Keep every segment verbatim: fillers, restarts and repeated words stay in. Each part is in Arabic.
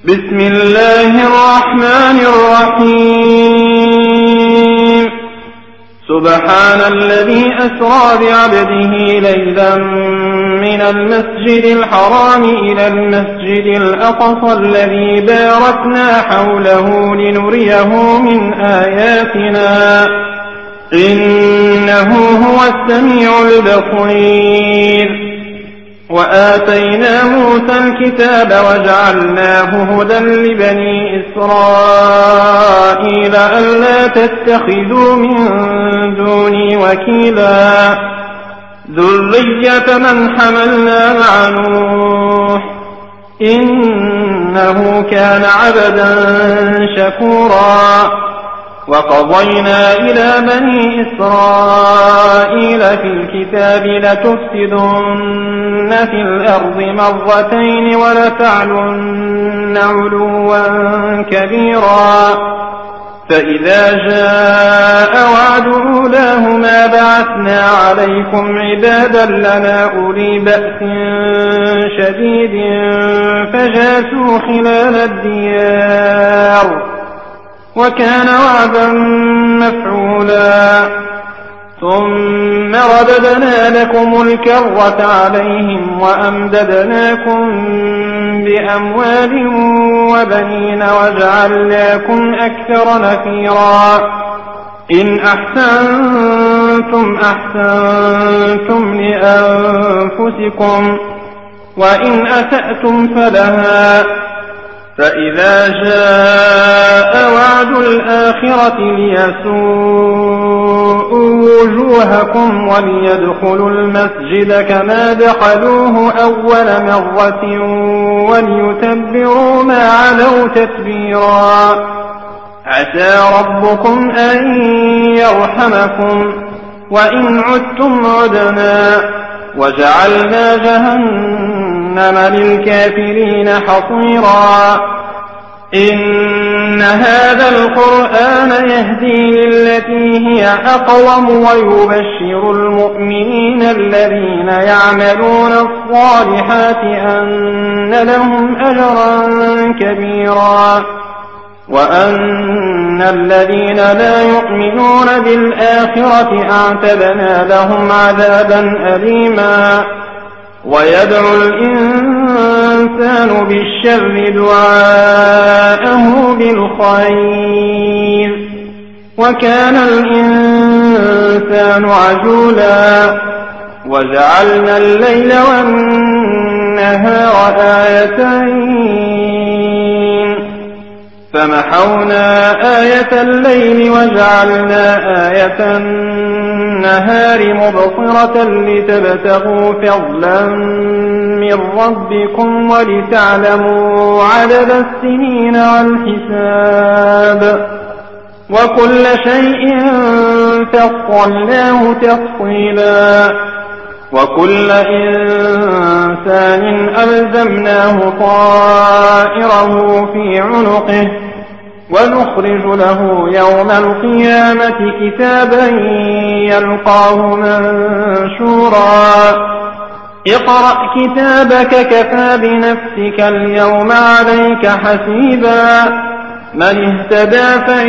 بسم الله الرحمن الرحيم. سبحان الذي أسرى بعبده ليلا من المسجد الحرام إلى المسجد الأقصى الذي باركنا حوله لنريه من آياتنا إنه هو السميع البصير. وآتينا موسى الكتاب وجعلناه هدى لبني إسرائيل ألا تتخذوا من دوني وكيلا ذرية من حملنا مع نوح إنه كان عبدا شكورا. وقضينا إلى بني إسرائيل في الكتاب لتفسدن في الأرض مرتين ولتعلن علوا كبيرا. فإذا جاء وعد أولاهما بعثنا عليكم عبادا لنا أولي بأس شديد فجاسوا خلال الديار وكان وعدا مفعولا. ثم رددنا لكم الكرة عليهم وأمددناكم بأموال وبنين وجعلناكم أكثر نفيرا. إن أحسنتم أحسنتم لأنفسكم وإن أسأتم فلها. فإذا جاء وعد الآخرة ليسوءوا وجوهكم وليدخلوا المسجد كما دخلوه أول مرة وليتبروا ما علوا تتبيرا. عسى ربكم أن يرحمكم وإن عدتم عدنا وجعلنا جهنم للكافرين حصيرا. إن هذا القرآن يهدي للتي هي أقوم ويبشر المؤمنين الذين يعملون الصالحات أن لهم أجرا كبيرا وأن الذين لا يؤمنون بالآخرة أعتدنا لهم عذابا أليما. ويدعو الإنسان بالشر دعاءه بالخير وكان الإنسان عجولا. وجعلنا الليل والنهار آيتين فمحونا آية الليل وجعلنا آية النهار مبصرة لتبتغوا فضلا من ربكم ولتعلموا عدد السنين والحساب وكل شيء فصلناه تفصيلا. وكل إنسان ألزمناه طائره في عنقه ونخرج له يوم القيامة كتابا يلقاه منشورا. اقرأ كتابك كفى بنفسك اليوم عليك حسيبا. من اهتدى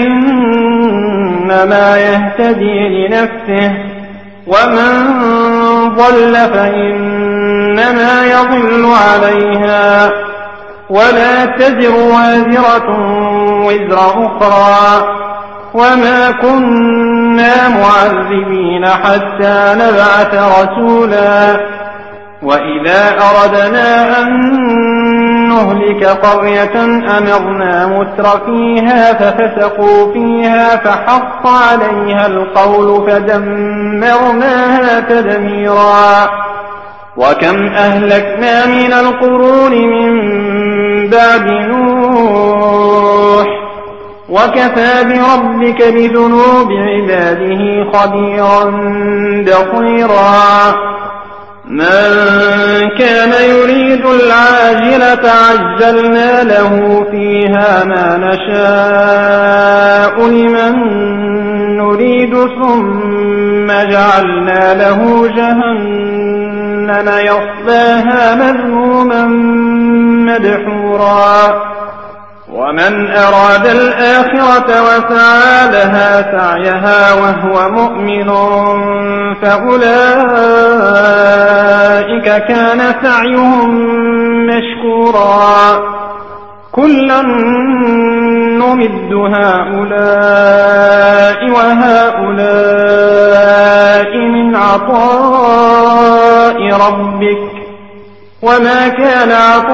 فإنما يهتدي لنفسه ومن ضل فإنما يضل عليها ولا تزر وازرة وزر أخرى وما كنا معذبين حتى نبعث رسولا. وإذا أردنا أن نهلك قرية أمرنا مترفيها ففسقوا فيها فحق عليها القول فدمرناها تدميرا. وكم أهلكنا من القرون من بعد نوح وكفى بربك بذنوب عباده خبيرا بصيرا. من كان يريد العاجلة عجلنا له فيها ما نشاء لمن نريد ثم جعلنا له جهنم يصلاها مذموما مدحورا. ومن أراد الآخرة وسعى لها سعيها وهو مؤمن فأولئك كان سعيهم مشكورا كلا نمد هؤلاء وهؤلاء من عطاء ربك وما كان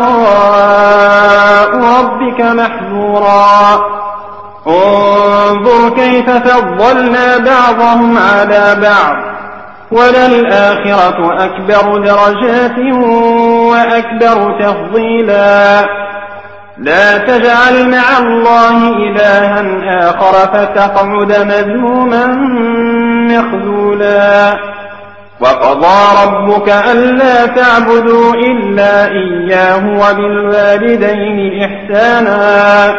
عطاء ربك محظورا انظر كيف فضلنا بعضهم على بعض وللآخرة أكبر درجات وأكبر تفضيلا لا تجعل مع الله إلها آخر فتقعد مذموما مخذولا وقضى ربك ألا تعبدوا إلا إياه وبالوالدين إحسانا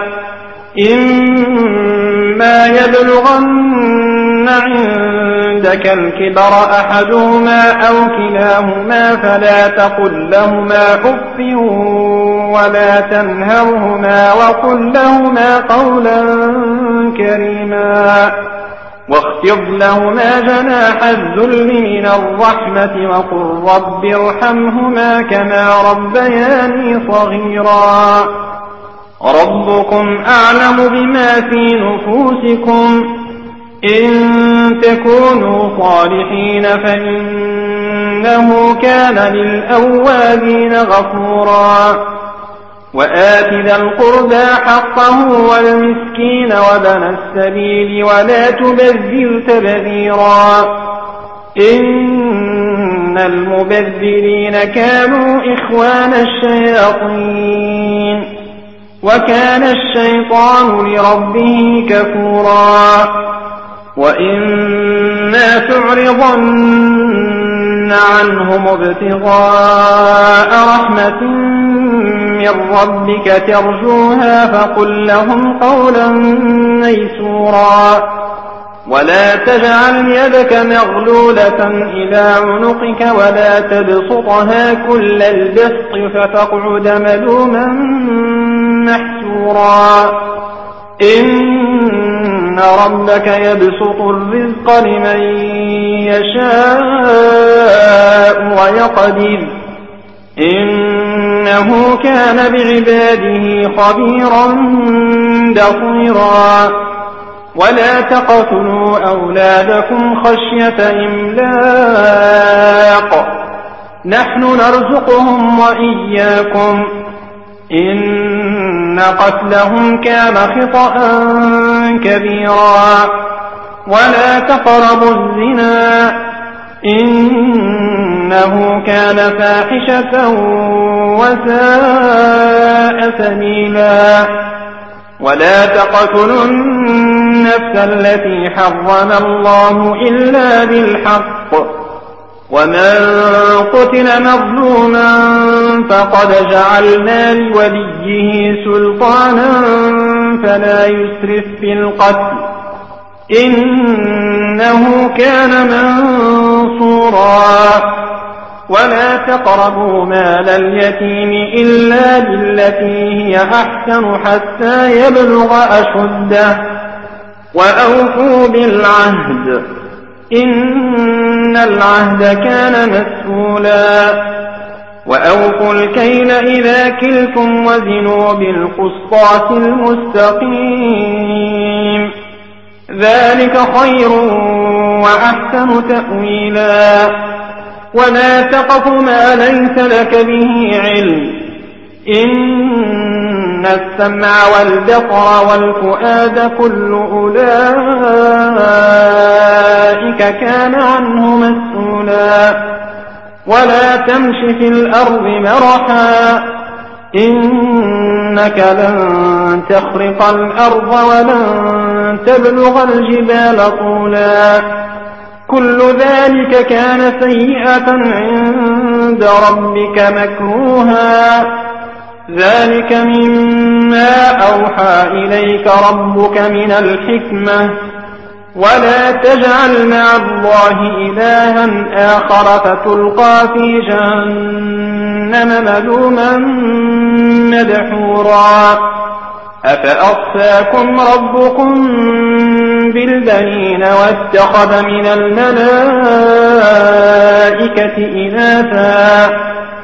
إما يبلغن عندك الكبر أحدهما أو كلاهما فلا تقل لهما أف ولا تنهرهما وقل لهما قولا كريما واخفض لهما جناح الذل من الرحمة وقل رب ارحمهما كما ربياني صغيرا ربكم أعلم بما في نفوسكم إن تكونوا صالحين فإنه كان للأوابين غفورا وآت ذا القربى حقه والمسكين وابن السبيل ولا تبذر تبذيرا إن المبذرين كانوا إخوان الشياطين وكان الشيطان لربه كفورا وإما تعرضن عنهم ابتغاء رحمة من ربك ترجوها فقل لهم قولا ميسورا ولا تجعل يدك مغلولة إلى عنقك ولا تبسطها كل البسط فتقعد ملوما محسورا إن ربك يبسط الرزق لمن يشاء ويقدر إنه كان بعباده خبيرا بصيرا ولا تقتلوا أولادكم خشية إملاق نحن نرزقهم وإياكم إن قتلهم كان خطأ كبيرا ولا تقربوا الزنا إنه كان فاحشة وساء سبيلا ولا تقتلوا النفس التي حرم الله إلا بالحق ومن قتل مظلوما فقد جعلنا لوليه سلطانا فلا يسرف في القتل إنه كان منصورا ولا تقربوا مال اليتيم إلا بالتي هي أحسن حتى يبلغ أشده وأوفوا بالعهد إن العهد كان مسؤولا وأوفوا الكيل إذا كلتم وزنوا بالقسطاس المستقيم ذلك خير وأحسن تأويلا ولا تقف ما ليس لك به علم إن السمع والبصر والفؤاد كل أولئك كان عنه مسؤولا ولا تمش في الأرض مرحا إنك لن تخرق الأرض ولن تبلغ الجبال طولا كل ذلك كان سيئة عند ربك مكروها ذلك مما أوحى إليك ربك من الحكمة ولا تجعل مع الله إلها آخر فتلقى في جهنم ملوما مدحورا أفأصفاكم ربكم بالبنين واتخذ من الملائكة إناثا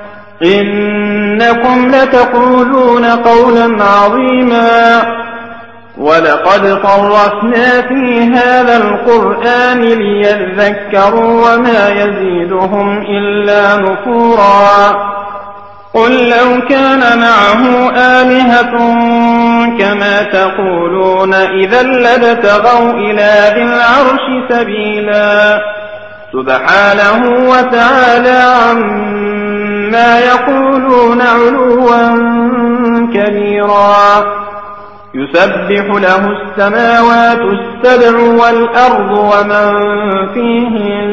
إنكم لتقولون قولا عظيما ولقد صرفنا في هذا القرآن ليذكروا وما يزيدهم إلا نفورا قل لو كان معه آلهة كما تقولون إذا لابتغوا إلى ذي العرش سبيلا سبحانه وتعالى عما يقولون علوا كبيرا يسبح له السماوات السبع والأرض ومن فيهن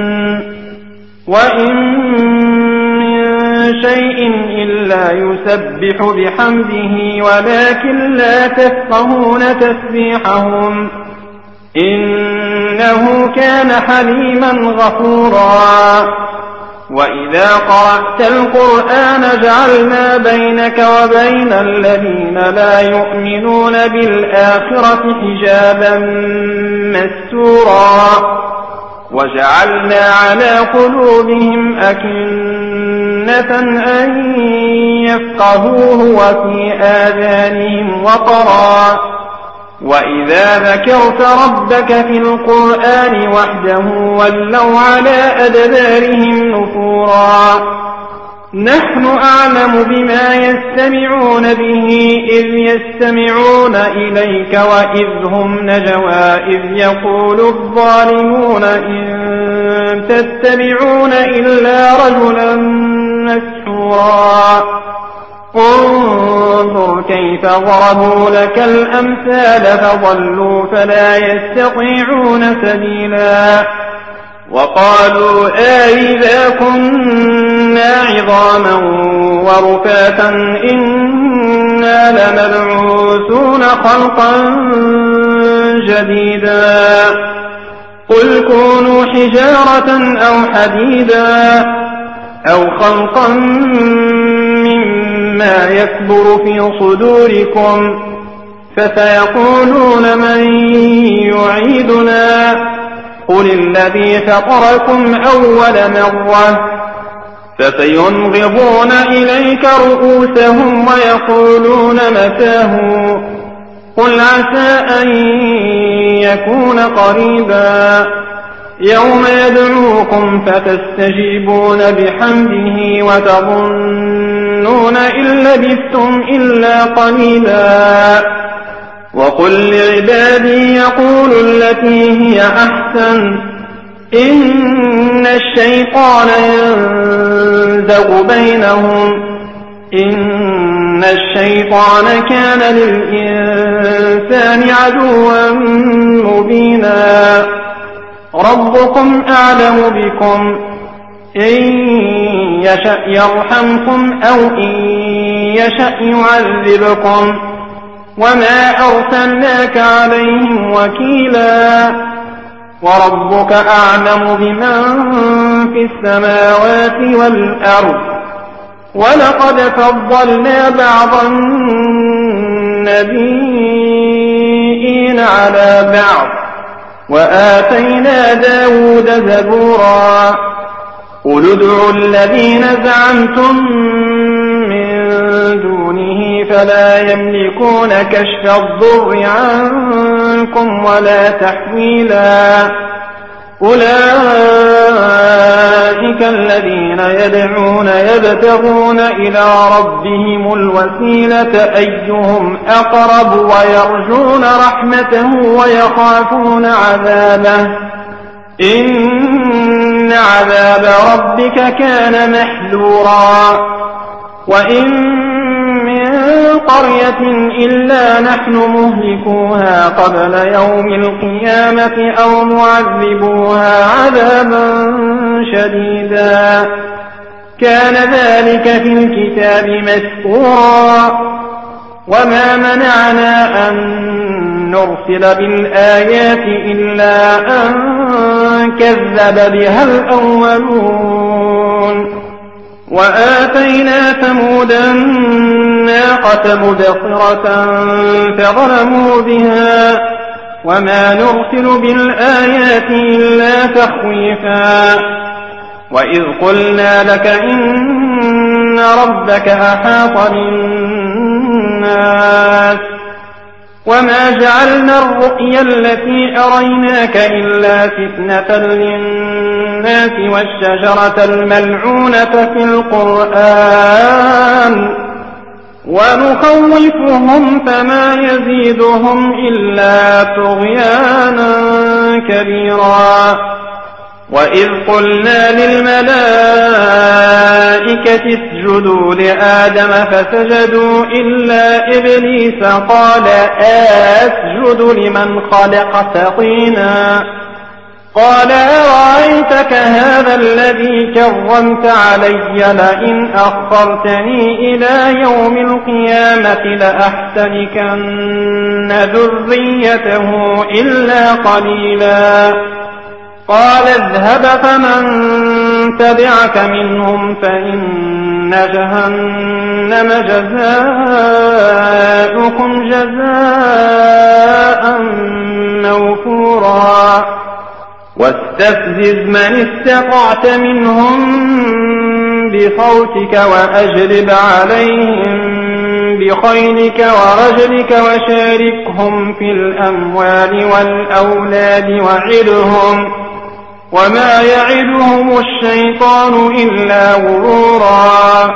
وإن من شيء إلا يسبح بحمده ولكن لا تفقهون تسبيحهم إنه كان حليما غفورا وإذا قرأت القرآن جعلنا بينك وبين الذين لا يؤمنون بالآخرة حجابا مستورا وجعلنا على قلوبهم أكنة أن يفقهوه وفي آذانهم وقرا وإذا ذكرت ربك في القرآن وحده ولوا على أدبارهم نفورا نحن أعلم بما يستمعون به إذ يستمعون إليك وإذ هم نجوى إذ يقول الظالمون إن تتبعون إلا رجلا مسحورا انظر كيف ضربوا لك الأمثال فضلوا فلا يستطيعون سبيلا وقالوا أئذا كنا عظاما ورفاتا إنا لمبعوثون خلقا جديدا قل كونوا حجارة أو حديدا أو خلقا مما يكبر في صدوركم فسيقولون من يعيدنا قل الذي فطركم أول مرة فسينغضون إليك رؤوسهم ويقولون متاه قل عسى أن يكون قريبا يوم يدعوكم فتستجيبون بحمده وتظنون إن لبثتم إلا قليلا وقل لعبادي يقولوا التي هي أحسن إن الشيطان ينزغ بينهم إن الشيطان كان للإنسان عدوا مبينا ربكم أعلم بكم إن يشأ يرحمكم أو إن يشأ يعذبكم وما أرسلناك عليهم وكيلا وربك أعلم بمن في السماوات والأرض ولقد فضلنا بعض النبيين على بعض وآتينا داود زبورا قل ادعوا الذين زعمتم من دونه فلا يملكون كشف الضر عنكم ولا تحويلا أولئك الذين يدعون يبتغون إلى ربهم الوسيلة أيهم أقرب ويرجون رحمته ويخافون عذابه إن عذاب ربك كان محذورا وإن من قرية إلا نحن مهلكوها قبل يوم القيامة أو معذبوها عذابا شديدا كان ذلك في الكتاب مسطورا وما منعنا أن نرسل بالآيات إلا أن كذب بها الأولون وآتينا ثمود الناقة مبصرة فظلموا بها وما نرسل بالآيات إلا تخويفا وإذ قلنا لك إن ربك أحاط بالناس وما جعلنا الرؤيا التي أريناك إلا فتنة للناس والشجرة الملعونة في القرآن ونخوفهم فما يزيدهم إلا طغيانا كبيرا وإذ قلنا للملائكة اسجدوا لآدم فسجدوا إلا إبليس قال أسجد لمن خلقت طينا قال أرأيتك هذا الذي كرمت علي لئن أخرتني إلى يوم القيامة لأحتركن ذريته إلا قليلا قال اذهب فمن تبعك منهم فإن جهنم جزاؤكم جزاء موفورا واستفزز من استطعت منهم بصوتك وأجلب عليهم بخيلك ورجلك وشاركهم في الأموال والأولاد وعدهم وما يعدهم الشيطان إلا غرورا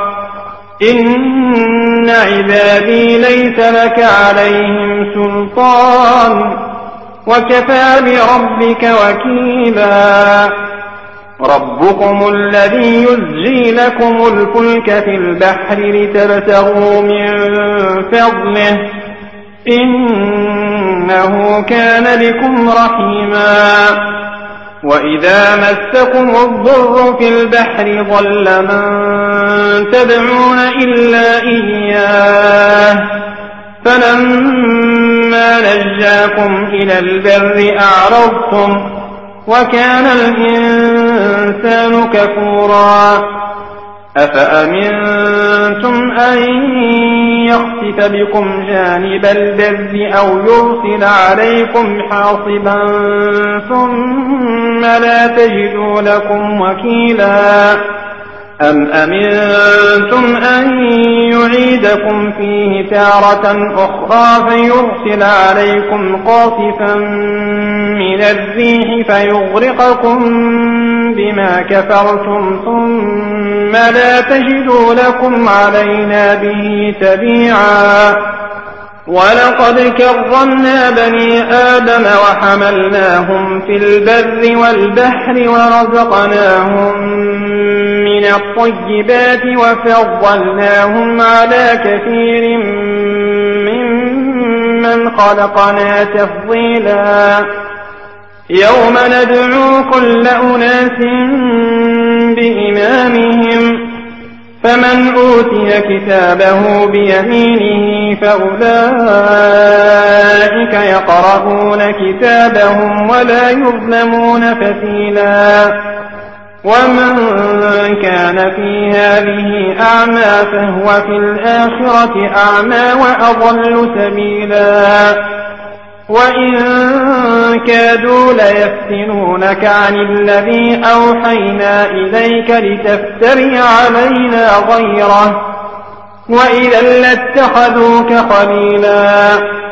إن عبادي ليس لك عليهم سلطان وكفى بربك وكيلا ربكم الذي يزجي لكم الفلك في البحر لتبتغوا من فضله إنه كان بكم رحيما وإذا مسكم الضر في البحر ضل من تدعون إلا إياه فلما نجاكم إلى البر أعرضتم وكان الإنسان كفورا أفأمنتم أن يخسف بكم جانب البر أو يرسل عليكم حاصبا ثم لا تجدوا لكم وكيلا أم أمنتم أن يعيدكم فيه تارة أخرى فيرسل عليكم قاصفا من الريح فيغرقكم بما كفرتم ثم لا تجدوا لكم علينا به تبيعا ولقد كرمنا بني آدم وحملناهم في البر والبحر ورزقناهم من الطيبات وفضلناهم على كثير ممن خلقنا تفضيلا يوم ندعو كل أناس بإمامهم فمن أوتي كتابه بيمينه فأولئك يقرؤون كتابهم ولا يظلمون فتيلا ومن كان في هذه أعمى فهو في الآخرة أعمى وأضل سبيلا وإن كادوا ليفتنونك عن الذي أوحينا إليك لتفتري علينا غيره وإذا لاتخذوك خليلا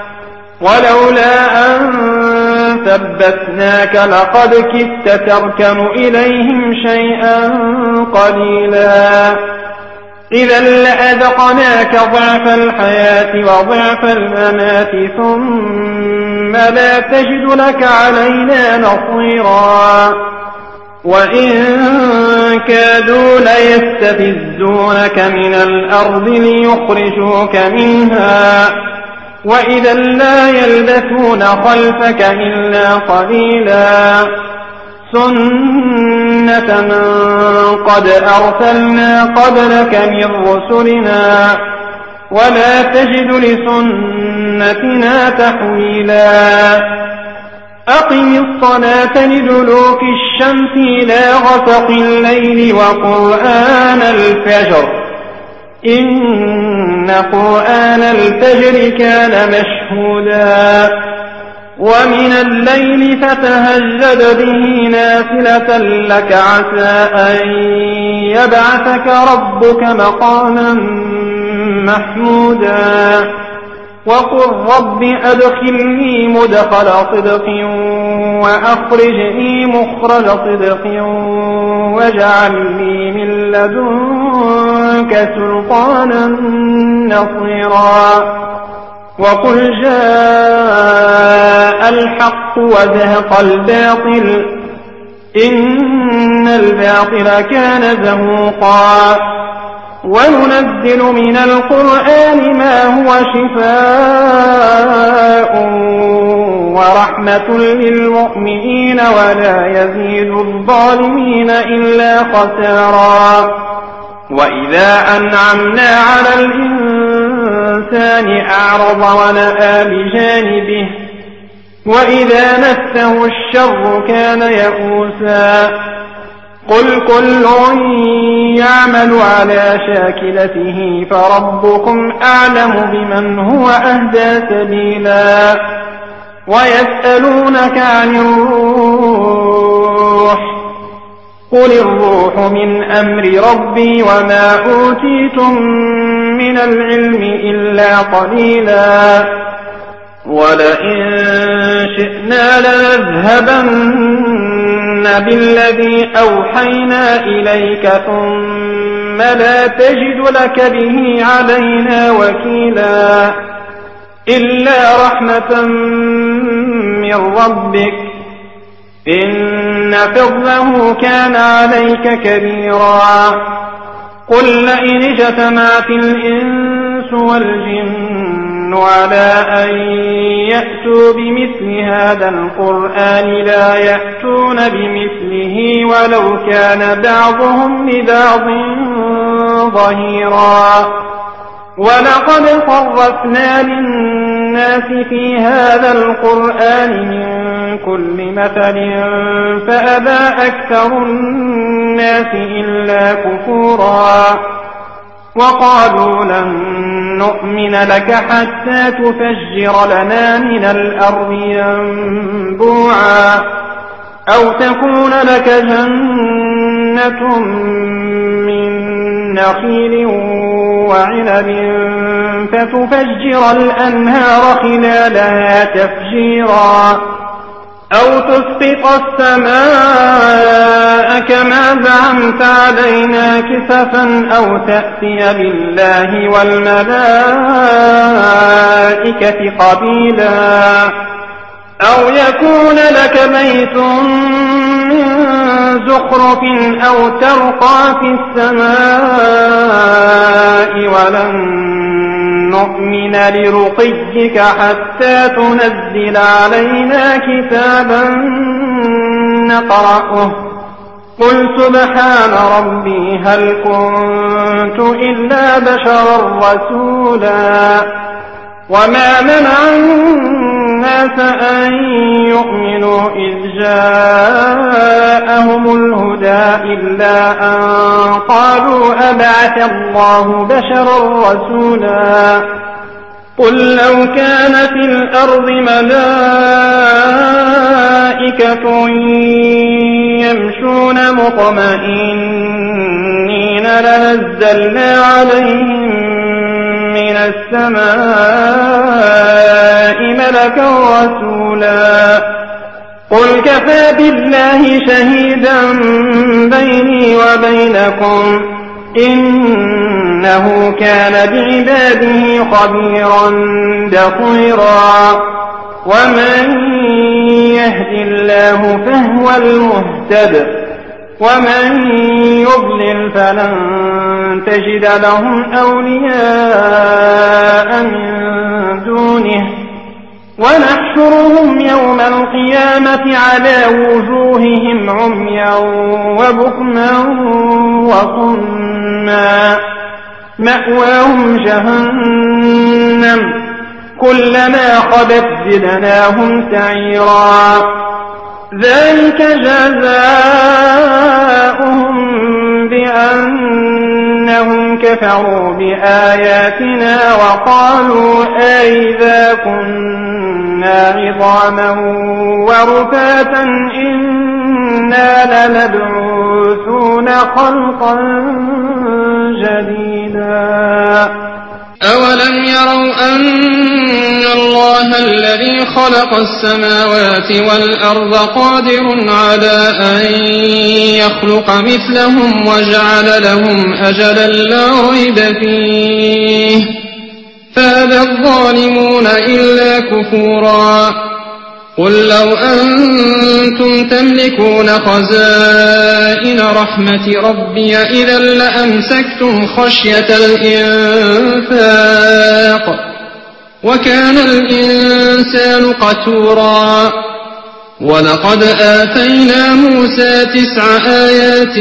ولولا أن ثبتناك لقد كدت تركن إليهم شيئا قليلا إذا لأذقناك ضعف الحياة وضعف الممات ثم لا تجد لك علينا نصيرا وإن كادوا ليستفزونك من الأرض ليخرجوك منها وإذا لا يلبثون خلفك إلا قليلا سنة من قد أرسلنا قبلك من رسلنا ولا تجد لسنتنا تحويلا أقم الصلاة لدلوك الشمس إلى غسق الليل وقرآن الفجر إن قرآن الفجر كان مشهودا ومن الليل فتهجد به نافلة لك عسى أن يبعثك ربك مقاما محمودا وقل رب أدخلني مدخل صدق وأخرجني مخرج صدق واجعل لي من لدنك سلطانا نصيرا وقل جاء الحق وزهق الباطل إن الباطل كان زهوقا وننزل من القرآن ما هو شفاء ورحمة للمؤمنين ولا يزيد الظالمين إلا خسارا وإذا أنعمنا على الإنسان أعرض ونأى بجانبه وإذا مسه الشر كان يئوسا قل كل يعمل على شاكلته فربكم أعلم بمن هو أهدى سبيلا ويسألونك عن الروح قل الروح من أمر ربي وما أوتيتم من العلم إلا قليلا ولئن شئنا لنذهبن بالذي أوحينا إليك ثم لا تجد لك به علينا وكيلا إلا رحمة من ربك إن فضله كان عليك كبيرا قل لئن اجتمعت الإنس والجن على أن يأتوا بمثل هذا القرآن لا يأتون بمثله ولو كان بعضهم لبعض ظهيرا ولقد صرفنا للناس في هذا القرآن من كل مثل فأبى أكثر الناس إلا كفورا وقالوا لن نؤمن لك حتى تفجر لنا من الأرض ينبوعا أو تكون لك جنة من نخيل وعنب فتفجر الأنهار خلالها تفجيرا أو تسقط السماء كما زعمت علينا كسفا أو تأتي بالله والملائكة قبيلا أو يكون لك بيت من زخرف أو ترقى في السماء ولن نؤمن لرقيك حتى تنزل علينا كتابا نقرأه قل سبحان ربي هل كنت إلا بشرا رسولا وما منع الناس أن يؤمنوا إذ جاءهم الهدى إلا أن قالوا أبعث الله بشرا رسولا قل لو كان في الأرض ملائكة يمشون مطمئنين لنزلنا عليهم من السماء ملكا رسولا قل كفى بالله شهيدا بيني وبينكم إنه كان بعباده خبيرا بصيرا ومن يهد الله فهو المهتد ومن يضلل فلن تجد لهم أولياء من دونه ونحشرهم يوم القيامة على وجوههم عميا وبكما وصما مأواهم جهنم كلما خبت زدناهم سعيرا ذلك جزاؤهم بأنهم كفروا بآياتنا وقالوا أئذا كنا عظاما ورفاتا إنا لمبعوثون خلقا جديدا أولم يروا أن الله الذي خلق السماوات والأرض قادر على أن يخلق مثلهم وجعل لهم أجلا لا ريب فيه فأبى الظالمون إلا كفورا قل لو أنتم تملكون خزائن رحمة ربي إذا لأمسكتم خشية الإنفاق وكان الإنسان قتورا ولقد آتينا موسى تسع آيات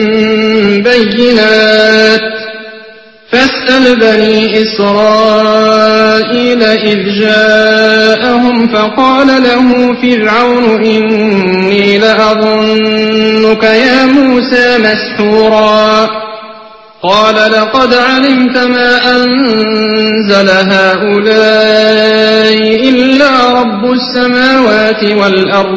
بينات فاسأل بني إسرائيل إذ جاءهم فقال له فرعون إني لأظنك يا موسى مسحورا قال لقد علمت ما أنزل هؤلاء إلا رب السماوات والأرض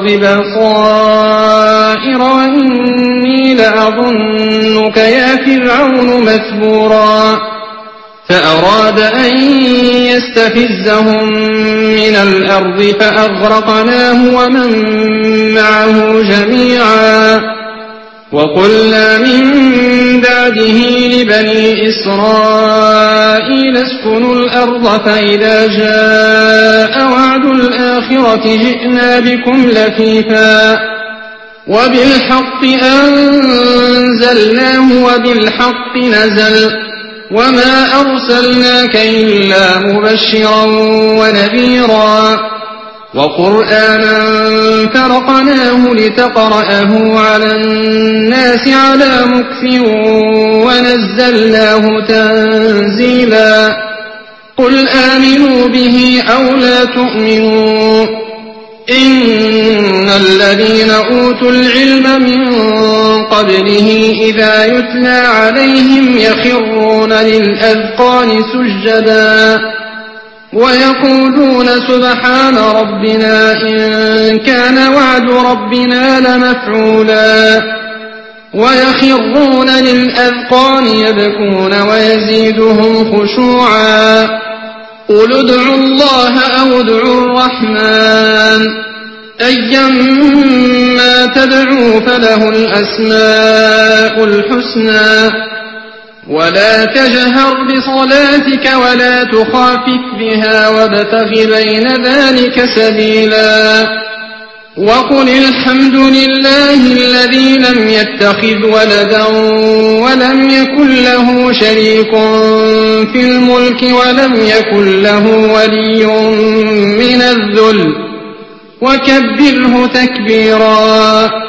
بصائر وإني لأظنك يا فرعون مثبورا فأراد أن يستفزهم من الأرض فأغرقناه ومن معه جميعا وقلنا من بعده لبني إسرائيل اسكنوا الأرض فإذا جاء وعد الآخرة جئنا بكم لفيفا وبالحق أنزلناه وبالحق نزل وما أرسلناك إلا مبشرا ونذيرا وقرآنا فرقناه لتقرأه على الناس على مكث ونزلناه تنزيلا قل آمنوا به أو لا تؤمنوا إن الذين أوتوا العلم من قبله إذا يتلى عليهم يخرون للأذقان سجدا ويقولون سبحان ربنا إن كان وعد ربنا لمفعولا ويخرون للأذقان يبكون ويزيدهم خشوعا قل ادعوا الله أو ادعوا الرحمن أيما تدعوا فله الأسماء الحسنى ولا تجهر بصلاتك ولا تخافت بها وابتغ بين ذلك سبيلا وقل الحمد لله الذي لم يتخذ ولدا ولم يكن له شريك في الملك ولم يكن له ولي من الذل وكبره تكبيرا